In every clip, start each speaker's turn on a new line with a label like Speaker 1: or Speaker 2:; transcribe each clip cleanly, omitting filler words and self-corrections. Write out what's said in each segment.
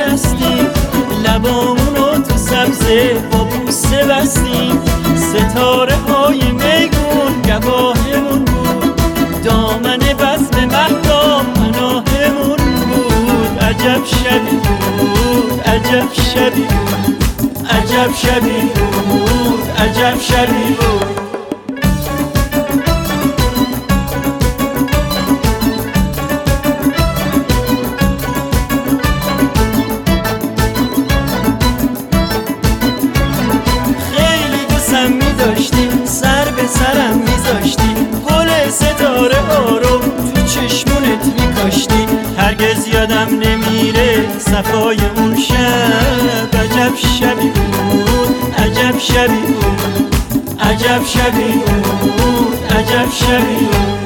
Speaker 1: نشستیم، لبامونو تو سبزه با بوسه بستیم. ستاره های میگون گواهمون بود، دامن بزم مهتاب پناهمون بود. عجب شبی بود، عجب شبی بود، عجب شبی بود، عجب شبی بود. سر به سرم میذاشتی، گل ستاره آروم تو چشمونت میکاشتی. هرگز یادم نمیره صفای اون شب. عجب شبی بود، عجب شبی بود، عجب شبی بود، عجب شبی بود.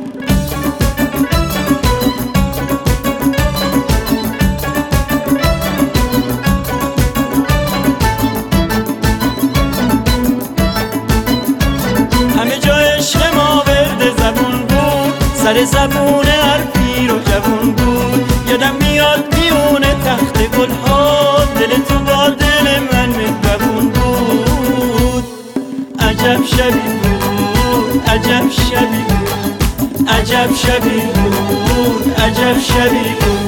Speaker 1: سر زبون هر پیر و جوون بود. یادم میاد میونه تخت گلها، دل تو با دل من مهربون بود. عجب شبی بود، عجب شبی بود، عجب شبی بود، عجب شبی بود.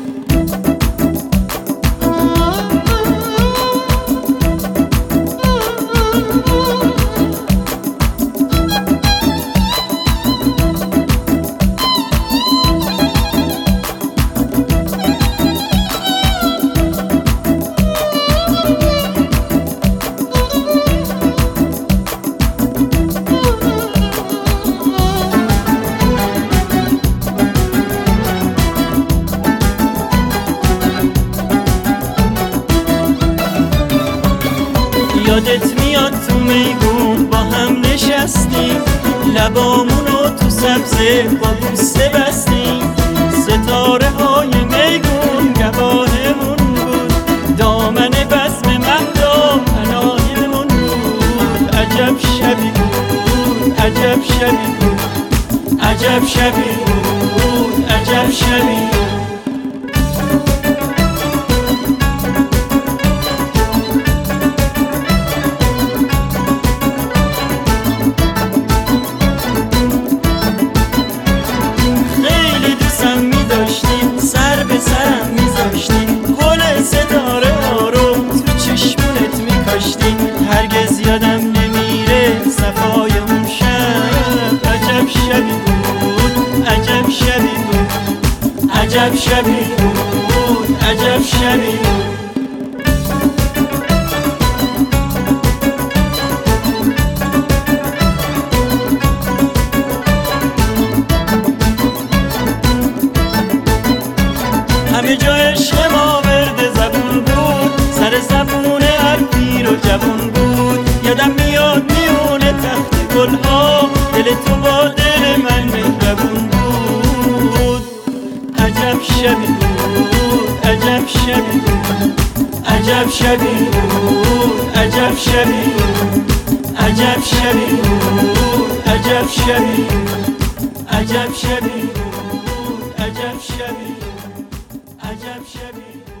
Speaker 1: یادت میاد تو میگون با هم نشستیم، لبامونو تو سبزه با بوسه بستیم. ستاره های میگون گواهمون بود، دامن بزم مهتاب پناهمون بود. عجب شبی بود، عجب شبی بود، عجب شبی بود، عجب شبی بود. سر به سرم میذاشتی، گل ستاره آروم تو چشمونت میکاشتی. هرگز یادم نمیره صفای اون شب. عجب شبی بود، عجب شبی بود، عجب شبی بود، عجب شبی بود. همه جا عشق ما ورد زبون بود، سر زبون هر پیر و جوون بود. یادم میاد میونه تخت گلها، دل تو با دل من مهربون بود. عجب شبی بود، عجب شبی بود، عجب شبی بود، عجب شبی بود، عجب شبی بود، عجب شبی بود، عجب شبی بود، عجب شبی بود، عجب شبی.